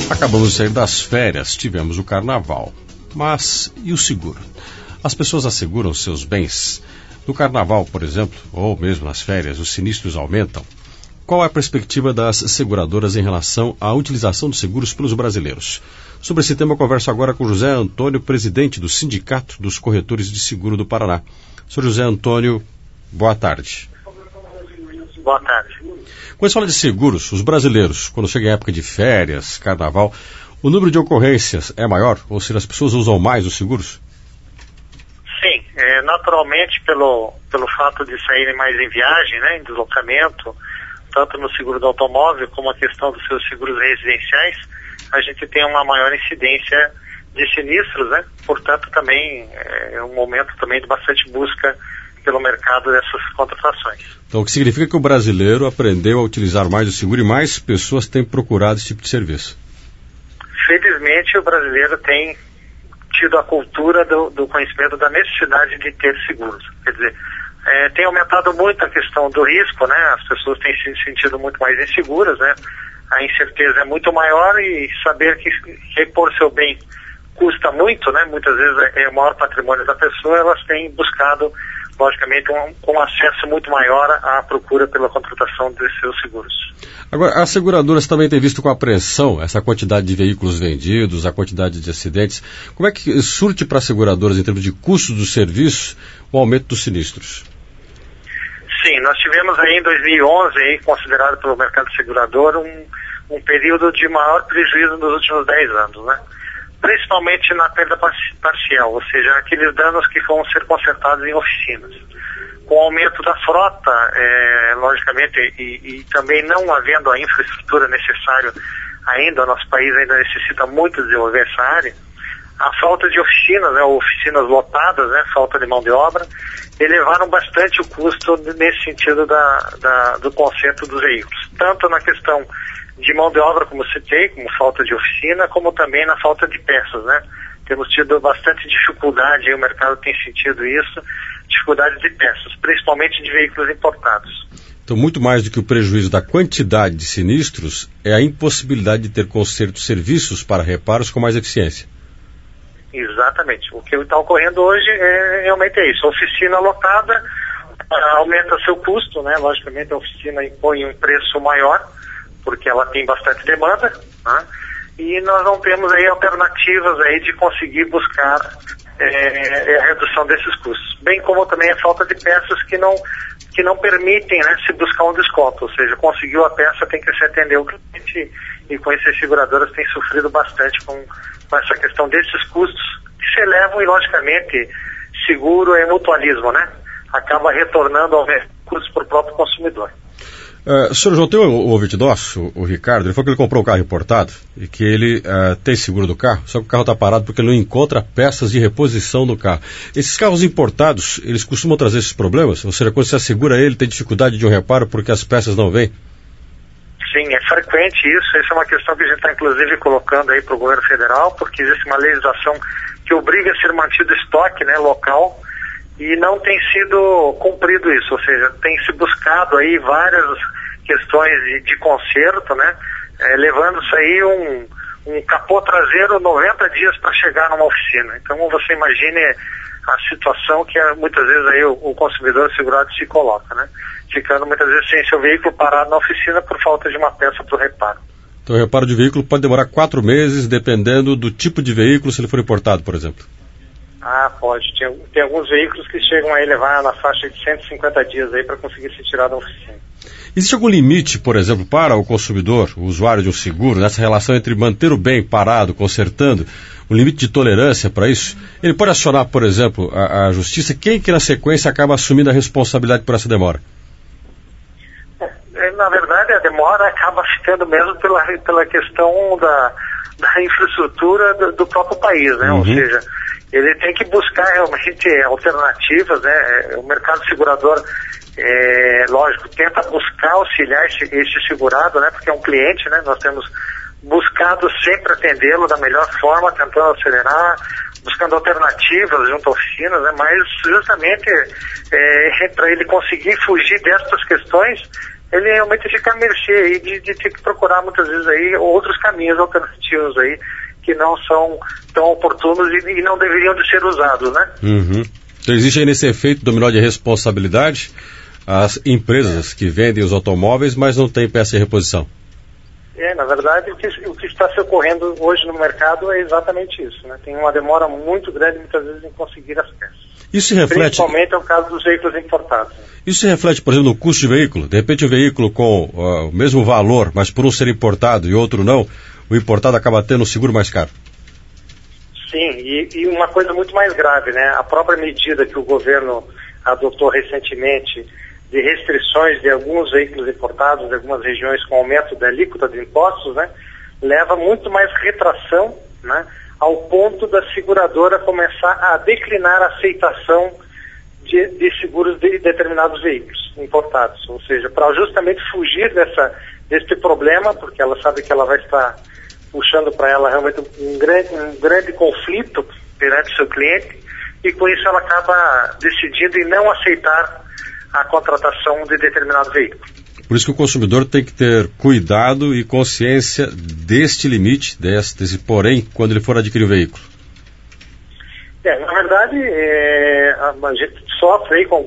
Acabamos de sair das férias, tivemos o carnaval. Mas e o seguro? As pessoas asseguram seus bens. No carnaval, por exemplo, ou mesmo nas férias, os sinistros aumentam. Qual é a perspectiva das seguradoras em relação à utilização dos seguros pelos brasileiros? Sobre esse tema, eu converso agora com José Antônio, presidente do Sindicato dos Corretores de Seguro do Paraná. Sr. José Antônio, boa tarde. Boa tarde. Quando se fala de seguros, os brasileiros, quando chega a época de férias, carnaval, o número de ocorrências é maior? Ou seja, as pessoas usam mais os seguros? Sim, naturalmente pelo fato de saírem mais em viagem, né, em deslocamento, tanto no seguro do automóvel como a questão dos seus seguros residenciais, a gente tem uma maior incidência de sinistros, né? Portanto, também é um momento também de bastante busca pelo mercado dessas contratações. Então, o que significa que o brasileiro aprendeu a utilizar mais o seguro e mais pessoas têm procurado esse tipo de serviço? Felizmente, o brasileiro tem tido a cultura do conhecimento da necessidade de ter seguros. Quer dizer, tem aumentado muito a questão do risco, né? As pessoas têm se sentido muito mais inseguras, né? A incerteza é muito maior e saber que repor seu bem custa muito, né? Muitas vezes é o maior patrimônio da pessoa, elas têm buscado, logicamente, um acesso muito maior à procura pela contratação de seus seguros. Agora, as seguradoras também têm visto com apreensão essa quantidade de veículos vendidos, a quantidade de acidentes. Como é que surte para as seguradoras, em termos de custos do serviço, o aumento dos sinistros? Sim, nós tivemos aí em 2011, aí, considerado pelo mercado segurador, um período de maior prejuízo nos últimos 10 anos, né? Principalmente na perda parcial, ou seja, aqueles danos que vão ser consertados em oficinas. Com o aumento da frota, logicamente, e também não havendo a infraestrutura necessária ainda, o nosso país ainda necessita muito desenvolver essa área, a falta de oficinas, né, oficinas lotadas, né, falta de mão de obra, elevaram bastante o custo nesse sentido do conserto dos veículos. Tanto na questão de mão de obra, como citei, como falta de oficina, como também na falta de peças, né? Temos tido bastante dificuldade, e o mercado tem sentido isso, dificuldade de peças, principalmente de veículos importados. Então, muito mais do que o prejuízo da quantidade de sinistros, é a impossibilidade de ter conserto de serviços para reparos com mais eficiência. Exatamente. O que está ocorrendo hoje realmente é isso. A oficina lotada aumenta seu custo, né? Logicamente, a oficina impõe um preço maior, porque ela tem bastante demanda, né? E nós não temos aí alternativas aí de conseguir buscar a redução desses custos, bem como também a falta de peças que não permitem, né, se buscar um desconto, ou seja, conseguiu a peça, tem que se atender o cliente, e com isso as seguradoras têm sofrido bastante com essa questão desses custos que se elevam, e logicamente seguro é mutualismo, né? Acaba retornando ao custos para o próprio consumidor. Senhor João, tem um ouvinte nosso, o Ricardo, ele falou que ele comprou um carro importado e que ele tem seguro do carro, só que o carro está parado porque ele não encontra peças de reposição do carro. Esses carros importados, eles costumam trazer esses problemas? Ou seja, quando você assegura ele, tem dificuldade de um reparo porque as peças não vêm? Sim, é frequente isso. Essa é uma questão que a gente está inclusive colocando aí para o governo federal, porque existe uma legislação que obriga a ser mantido estoque, né, local, e não tem sido cumprido isso, ou seja, tem se buscado aí várias questões de conserto, né, levando-se aí um capô traseiro 90 dias para chegar numa oficina. Então você imagine a situação que muitas vezes aí o consumidor segurado se coloca, né, ficando muitas vezes sem seu veículo parado na oficina por falta de uma peça para o reparo. Então o reparo de veículo pode demorar 4 meses, dependendo do tipo de veículo, se ele for importado, por exemplo. Ah, pode. Tem alguns veículos que chegam a levar na faixa de 150 dias aí para conseguir se tirar da oficina. Existe algum limite, por exemplo, para o consumidor, o usuário de um seguro, nessa relação entre manter o bem parado, consertando, um limite de tolerância para isso? Ele pode acionar, por exemplo, a justiça? Quem que na sequência acaba assumindo a responsabilidade por essa demora? Na verdade, a demora acaba ficando mesmo pela questão da infraestrutura do próprio país, né? Ou seja, ele tem que buscar realmente alternativas, né? O mercado segurador, lógico, tenta buscar auxiliar esse segurado, né? Porque é um cliente, né? Nós temos buscado sempre atendê-lo da melhor forma, tentando acelerar, buscando alternativas junto a oficinas, né? Mas justamente para ele conseguir fugir dessas questões, ele realmente fica à mercê aí de ter que procurar muitas vezes aí outros caminhos alternativos aí que não são tão oportunos e não deveriam de ser usados, né? Uhum. Então existe aí nesse efeito dominó de responsabilidade as empresas que vendem os automóveis, mas não têm peça de reposição. Na verdade, o que está se ocorrendo hoje no mercado é exatamente isso, né? Tem uma demora muito grande, muitas vezes, em conseguir as peças. Isso se reflete... Principalmente é o caso dos veículos importados. Isso se reflete, por exemplo, no custo de veículo. De repente, o veículo com o mesmo valor, mas por um ser importado e outro não, o importado acaba tendo um seguro mais caro. Sim, e uma coisa muito mais grave, né? A própria medida que o governo adotou recentemente de restrições de alguns veículos importados de algumas regiões com aumento da alíquota de impostos, né, leva muito mais retração, né, ao ponto da seguradora começar a declinar a aceitação de seguros de determinados veículos importados. Ou seja, para justamente fugir desse problema, porque ela sabe que ela vai estar puxando para ela realmente um grande conflito perante seu cliente, e com isso ela acaba decidindo em não aceitar a contratação de determinado veículo. Por isso que o consumidor tem que ter cuidado e consciência deste limite, desse porém, quando ele for adquirir o veículo. Na verdade, a gente sofre aí com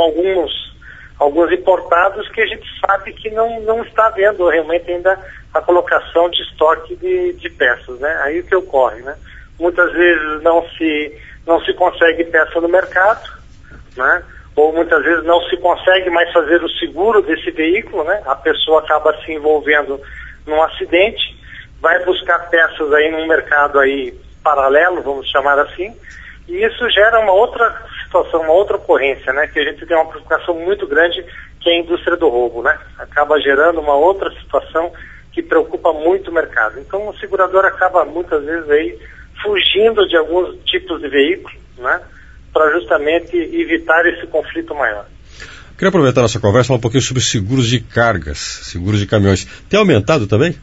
alguns importados que a gente sabe que não está vendo realmente ainda a colocação de estoque de peças, né? Aí o que ocorre, né? Muitas vezes não se consegue peça no mercado, né? Ou muitas vezes não se consegue mais fazer o seguro desse veículo, né? A pessoa acaba se envolvendo num acidente, vai buscar peças aí num mercado aí paralelo, vamos chamar assim, e isso gera uma outra situação, uma outra ocorrência, né? Que a gente tem uma preocupação muito grande, que é a indústria do roubo, né? Acaba gerando uma outra situação que preocupa muito o mercado. Então o segurador acaba muitas vezes aí fugindo de alguns tipos de veículos, né? Para justamente evitar esse conflito maior. Queria aproveitar nossa conversa e falar um pouquinho sobre seguros de cargas, seguros de caminhões. Tem aumentado também?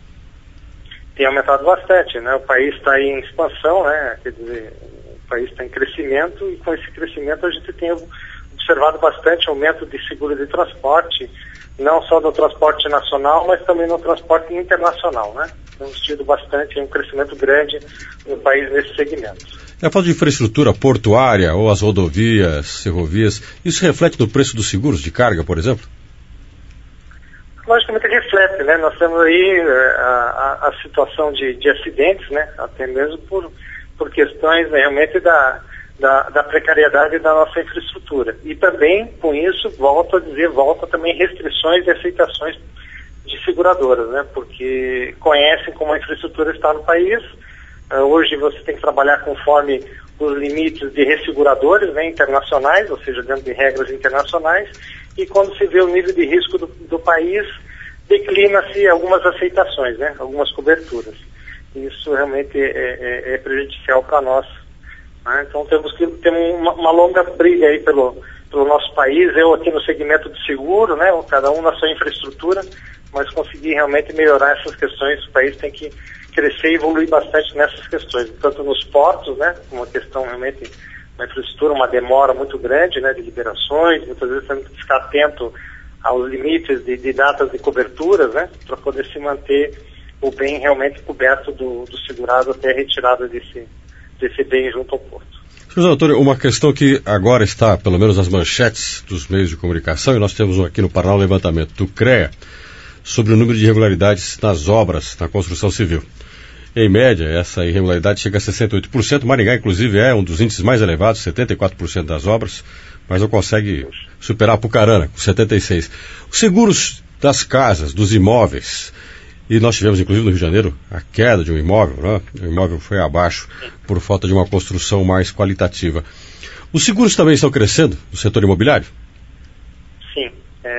Tem aumentado bastante, né? O país está em expansão, né? Quer dizer, o país está em crescimento, e com esse crescimento a gente tem observado bastante aumento de seguro de transporte, não só no transporte nacional, mas também no transporte internacional, né? Temos tido bastante, um crescimento grande no país nesse segmento. E a falta de infraestrutura portuária ou as rodovias, ferrovias, isso reflete no preço dos seguros de carga, por exemplo? Logicamente reflete, né? Nós temos aí a situação de acidentes, né? Até mesmo por questões, né, realmente da precariedade da nossa infraestrutura. E também, com isso, volta também restrições e aceitações de seguradoras, né? Porque conhecem como a infraestrutura está no país. Hoje você tem que trabalhar conforme os limites de resseguradores, né, internacionais, ou seja, dentro de regras internacionais, e quando se vê o nível de risco do país, declina-se algumas aceitações, né, algumas coberturas. Isso realmente é prejudicial para nós, né? Então temos uma longa briga aí pelo nosso país, eu aqui no segmento de seguro, né, cada um na sua infraestrutura, mas conseguir realmente melhorar essas questões. O país tem que crescer e evoluir bastante nessas questões, tanto nos portos, né, uma questão realmente, uma infraestrutura, uma demora muito grande, né, de liberações, muitas vezes temos que ficar atento aos limites de datas de coberturas, né, para poder se manter o bem realmente coberto do segurado até a retirada desse bem junto ao porto. Senhor doutor, uma questão que agora está, pelo menos nas manchetes dos meios de comunicação, e nós temos aqui no Paraná um levantamento do CREA sobre o número de irregularidades nas obras na construção civil. Em média, essa irregularidade chega a 68%. Maringá, inclusive, é um dos índices mais elevados, 74% das obras, mas não consegue superar a Apucarana, com 76%. Os seguros das casas, dos imóveis, e nós tivemos, inclusive, no Rio de Janeiro, a queda de um imóvel, né? O imóvel foi abaixo por falta de uma construção mais qualitativa. Os seguros também estão crescendo no setor imobiliário? Sim.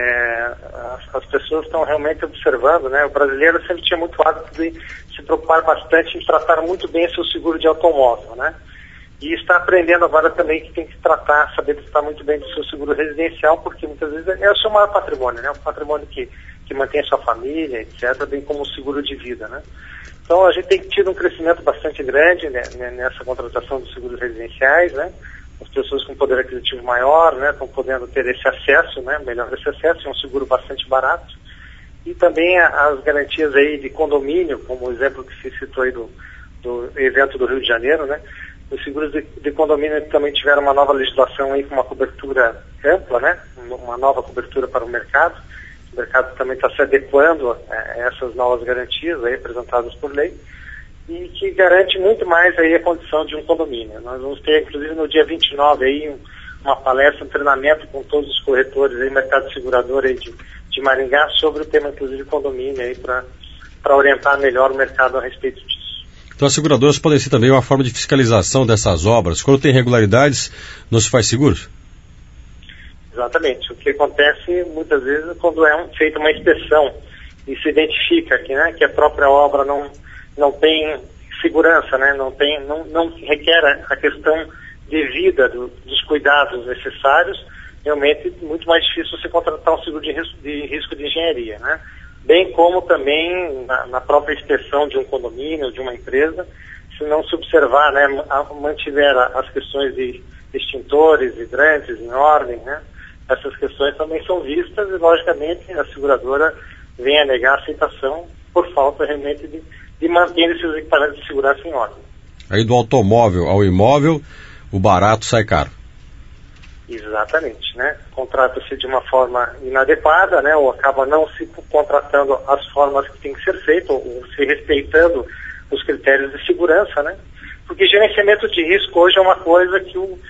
As pessoas estão realmente observando, né? O brasileiro sempre tinha muito hábito de se preocupar bastante em tratar muito bem seu seguro de automóvel, né? E está aprendendo agora também que tem que saber tratar muito bem do seu seguro residencial, porque muitas vezes é o seu maior patrimônio, né? O patrimônio que mantém a sua família, etc., bem como o seguro de vida, né? Então a gente tem tido um crescimento bastante grande, né, nessa contratação dos seguros residenciais, né? as pessoas com poder aquisitivo maior, né, estão podendo ter esse acesso, né, melhor esse acesso, é um seguro bastante barato. E também as garantias aí de condomínio, como o exemplo que se citou aí do evento do Rio de Janeiro, né, os seguros de condomínio também tiveram uma nova legislação aí com uma cobertura ampla, né, uma nova cobertura para o mercado. O mercado também está se adequando a essas novas garantias aí apresentadas por lei, e que garante muito mais aí a condição de um condomínio. Nós vamos ter, inclusive, no dia 29 aí, uma palestra, um treinamento com todos os corretores aí, mercado segurador aí de Maringá, sobre o tema, inclusive, de condomínio aí, para orientar melhor o mercado a respeito disso. Então as seguradoras podem ser também uma forma de fiscalização dessas obras. Quando tem irregularidades, não se faz seguro? Exatamente. O que acontece muitas vezes quando é feita uma inspeção e se identifica que, né, que a própria obra não tem segurança, né? não requer a questão devida dos cuidados necessários, realmente é muito mais difícil você contratar um seguro de risco de engenharia, né? Bem como também na própria inspeção de um condomínio, de uma empresa, se não se observar, né, mantiver as questões de extintores, hidrantes em ordem, né? Essas questões também são vistas e, logicamente, a seguradora vem a negar a aceitação por falta realmente de manter esses equipamentos de segurança em ordem. Aí do automóvel ao imóvel, o barato sai caro. Exatamente, né? Contrata-se de uma forma inadequada, né? Ou acaba não se contratando as formas que tem que ser feito, ou se respeitando os critérios de segurança, né? Porque gerenciamento de risco hoje é uma coisa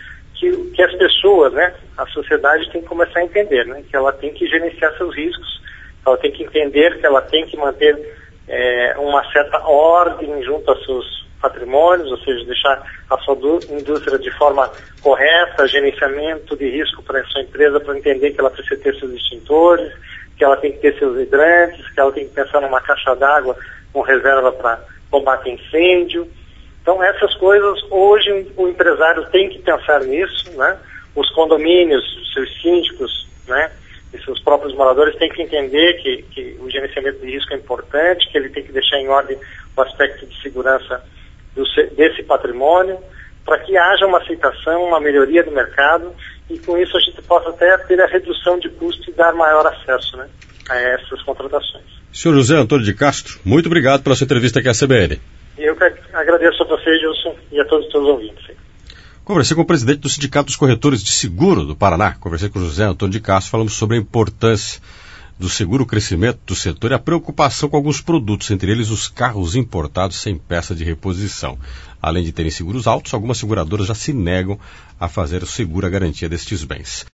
que as pessoas, né? A sociedade tem que começar a entender, né? Que ela tem que gerenciar seus riscos, ela tem que entender que ela tem que manter uma certa ordem junto aos seus patrimônios, ou seja, deixar a sua indústria de forma correta, gerenciamento de risco para a sua empresa, para entender que ela precisa ter seus extintores, que ela tem que ter seus hidrantes, que ela tem que pensar numa caixa d'água com reserva para combater incêndio. Então, essas coisas, hoje o empresário tem que pensar nisso, né? Os condomínios, seus síndicos, né? E seus próprios moradores têm que entender que o gerenciamento de risco é importante, que ele tem que deixar em ordem o aspecto de segurança desse patrimônio, para que haja uma aceitação, uma melhoria do mercado, e com isso a gente possa até ter a redução de custo e dar maior acesso, né, a essas contratações. Senhor José Antônio de Castro, muito obrigado pela sua entrevista aqui à CBN. E eu que agradeço a você, Gilson, e a todos os seus ouvintes. Conversei com o presidente do Sindicato dos Corretores de Seguro do Paraná. Conversei com o José Antônio de Castro, falamos sobre a importância do seguro, o crescimento do setor e a preocupação com alguns produtos, entre eles os carros importados sem peça de reposição. Além de terem seguros altos, algumas seguradoras já se negam a fazer o seguro à garantia destes bens.